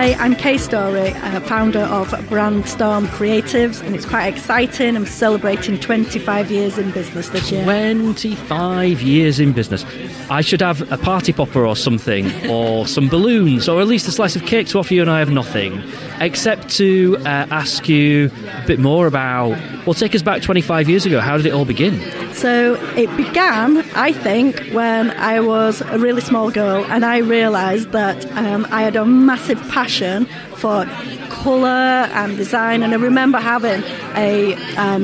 Hi, I'm Kay Story, founder of Brandstorm Creatives, and it's quite exciting. I'm celebrating 25 years in business this year. 25 years in business. I should have a party popper or something, or some balloons, or at least a slice of cake to offer you, and I have nothing, except to ask you a bit more about, well, take us back 25 years ago. How did it all begin? So it began, I think, when I was a really small girl, and I realised that I had a massive passion for colour and design, and I remember having a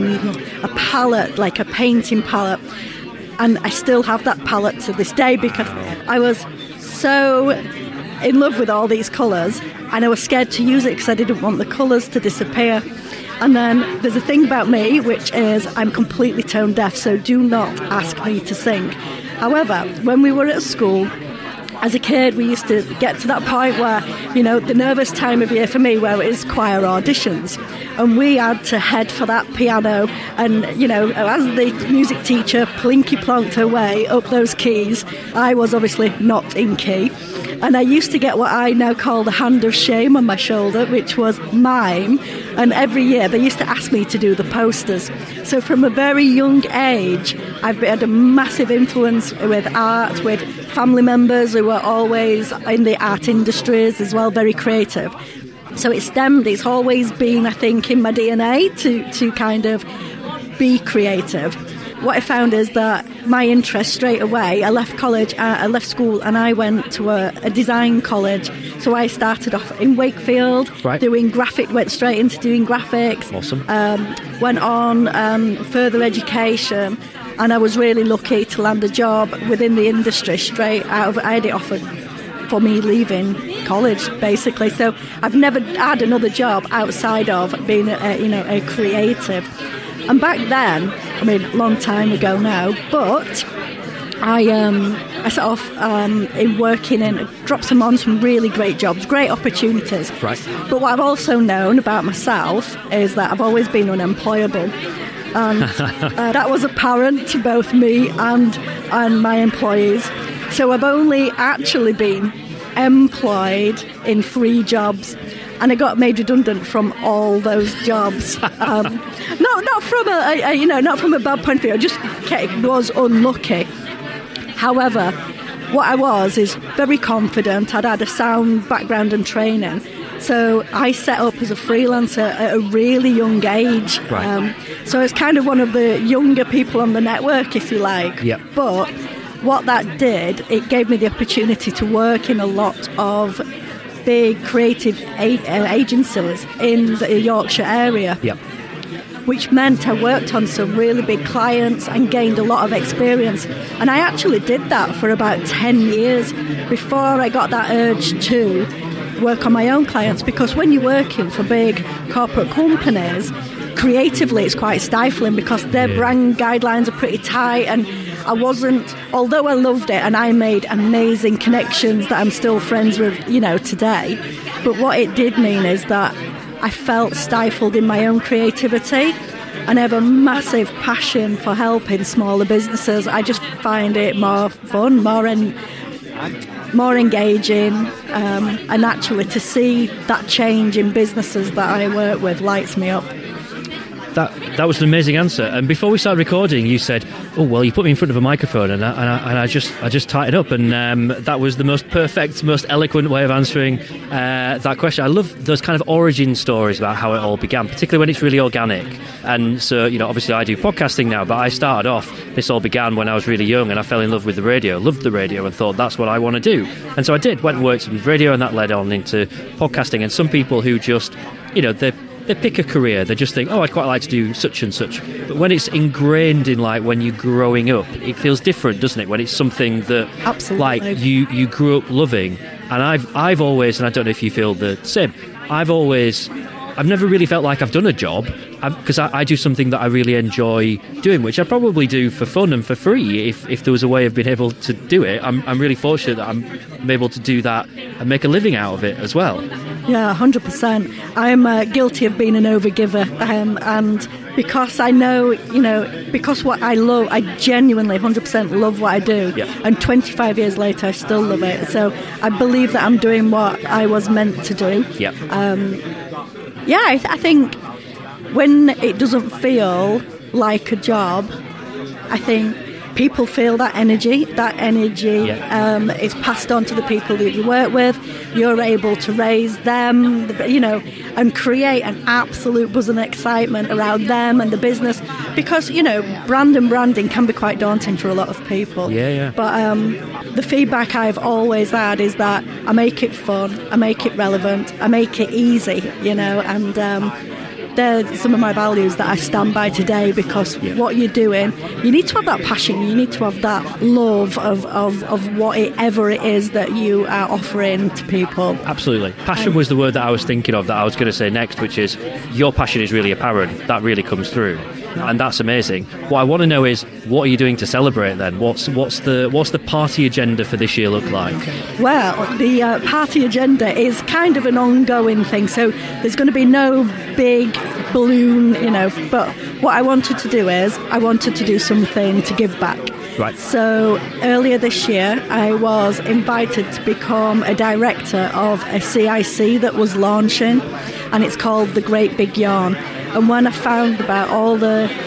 palette, like a painting palette, and I still have that palette to this day because I was so in love with all these colours, and I was scared to use it because I didn't want the colours to disappear. And then there's a thing about me, which is I'm completely tone deaf, so do not ask me to sing. However, when we were at school, as a kid, we used to get to that point where, you know, the nervous time of year for me, where it is choir auditions. And we had to head for that piano. And, you know, as the music teacher plinky-plonked her way up those keys, I was obviously not in key. And I used to get what I now call the hand of shame on my shoulder, which was mime. And every year they used to ask me to do the posters. So from a very young age, I've had a massive influence with art, with family members who were always in the art industries as well, very creative. So it's always been, I think, in my DNA to kind of be creative. What I found is that my interest straight away, I left school and I went to a design college. So I started off in Wakefield, went straight into doing graphics. Awesome. Went on further education, and I was really lucky to land a job within the industry straight out of, I had it offered for me leaving college, basically. So I've never had another job outside of being a creative. And back then, I mean, a long time ago now, but I set off in working and dropped them on some really great jobs, great opportunities. Right. But what I've also known about myself is that I've always been unemployable. And that was apparent to both me and my employees. So I've only actually been employed in 3 jobs. And I got made redundant from all those jobs. Not from a bad point of view. I just was unlucky. However, what I was is very confident. I'd had a sound background and training. So I set up as a freelancer at a really young age. Right. So it's kind of one of the younger people on the network, if you like. Yep. But what that did, it gave me the opportunity to work in a lot of big creative agencies in the Yorkshire area. Yep. Which meant I worked on some really big clients and gained a lot of experience. And I actually did that for about 10 years before I got that urge to work on my own clients, because when you're working for big corporate companies, creatively it's quite stifling because their brand guidelines are pretty tight, and although I loved it and I made amazing connections that I'm still friends with, today, but what it did mean is that I felt stifled in my own creativity, and I have a massive passion for helping smaller businesses. I just find it more fun, more engaging, and actually to see that change in businesses that I work with lights me up. That was an amazing answer. And before we started recording, you said, "Oh well, you put me in front of a microphone," and I just tied it up, and that was the most perfect, most eloquent way of answering that question. I love those kind of origin stories about how it all began, particularly when it's really organic. And so, obviously I do podcasting now, but I started off. This all began when I was really young, and I fell in love with the radio, loved the radio, and thought that's what I want to do. And so I did. Went and worked with radio, and that led on into podcasting. And some people who just, they pick a career, they just think, I'd quite like to do such and such. But when it's ingrained in, when you're growing up, it feels different, doesn't it? When it's something that, absolutely, you grew up loving. And I've always, and I don't know if you feel the same, I've always I've never really felt like I've done a job, because I do something that I really enjoy doing, which I probably do for fun and for free if there was a way of being able to do it. I'm really fortunate that I'm able to do that and make a living out of it as well. Yeah, 100%. I'm guilty of being an overgiver, and because I know, because what I love, I genuinely 100% love what I do. Yeah. And 25 years later, I still love it. So I believe that I'm doing what I was meant to do. Yeah. I think when it doesn't feel like a job, I think people feel that energy. That energy is passed on to the people that you work with. You're able to raise them, and create an absolute buzz and excitement around them and the business. Because, branding can be quite daunting for a lot of people. Yeah. But the feedback I've always had is that I make it fun, I make it relevant, I make it easy, and they're some of my values that I stand by today, because what you're doing, you need to have that passion, you need to have that love of whatever it is that you are offering to people. Absolutely. Passion was the word that I was thinking of, that I was going to say next, which is your passion is really apparent. That really comes through. And that's amazing. What I want to know is, what are you doing to celebrate then? What's the party agenda for this year look like? Well, the party agenda is kind of an ongoing thing. So there's going to be no big balloon, But what I wanted to do is, I wanted to do something to give back. Right. So earlier this year, I was invited to become a director of a CIC that was launching, and it's called The Great Big Yawn. And when I found out about all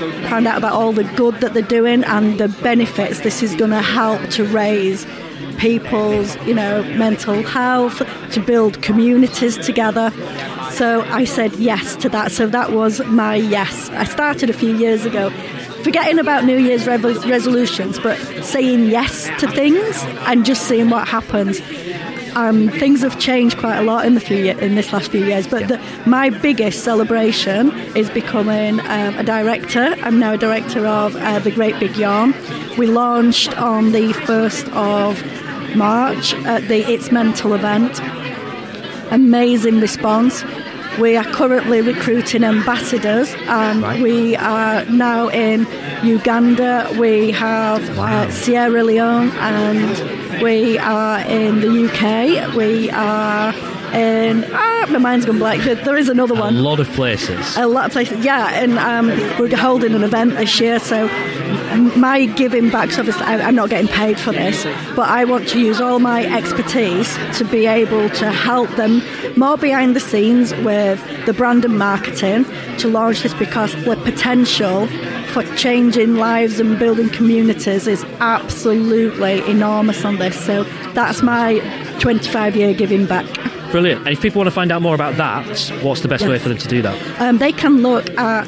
the good that they're doing and the benefits, this is going to help to raise people's, mental health, to build communities together. So I said yes to that. So that was my yes. I started a few years ago, forgetting about New Year's resolutions, but saying yes to things and just seeing what happens. Things have changed quite a lot in this last few years, but my biggest celebration is becoming a director. I'm now a director of The Great Big Yawn. We launched on the 1st of March at the It's Mental event. Amazing response. We are currently recruiting ambassadors, and we are now in Uganda, we have Sierra Leone, and we are in the UK, we are in... my mind's gone blank. There is another one. A lot of places. A lot of places, yeah. And we're holding an event this year, so my giving back, so obviously I'm not getting paid for this, but I want to use all my expertise to be able to help them more behind the scenes with the brand and marketing to launch this, because the potential for changing lives and building communities is absolutely enormous on this. So that's my 25-year giving back. Brilliant. And if people want to find out more about that, what's the best way for them to do that? They can look at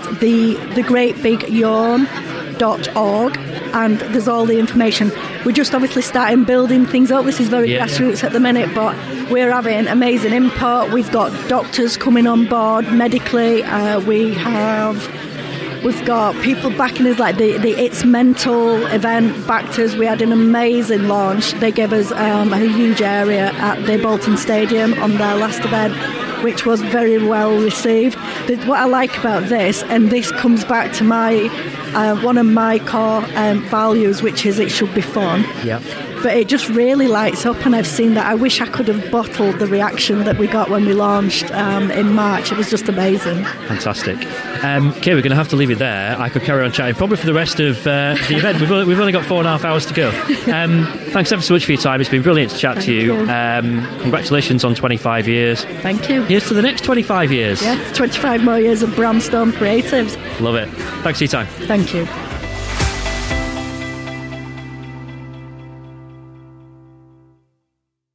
thegreatbigyawn.org, and there's all the information. We're just obviously starting building things up. This is very grassroots at the minute, but we're having amazing input. We've got doctors coming on board medically. We've got people backing us, like the It's Mental event backed us. We had an amazing launch. They gave us a huge area at the Bolton Stadium on their last event, which was very well received. What I like about this, and this comes back to my one of my core values, which is it should be fun. Yeah. But it just really lights up, and I've seen that. I wish I could have bottled the reaction that we got when we launched in March. It was just amazing. Fantastic. Okay, we're going to have to leave it there. I could carry on chatting probably for the rest of the event. We've only got 4.5 hours to go. Thanks ever so much for your time. It's been brilliant to chat to you. Congratulations on 25 years. Thank you. Here's to the next 25 years. Yeah, 25 more years of Bramstone Creatives. Love it. Thanks for your time. Thank you.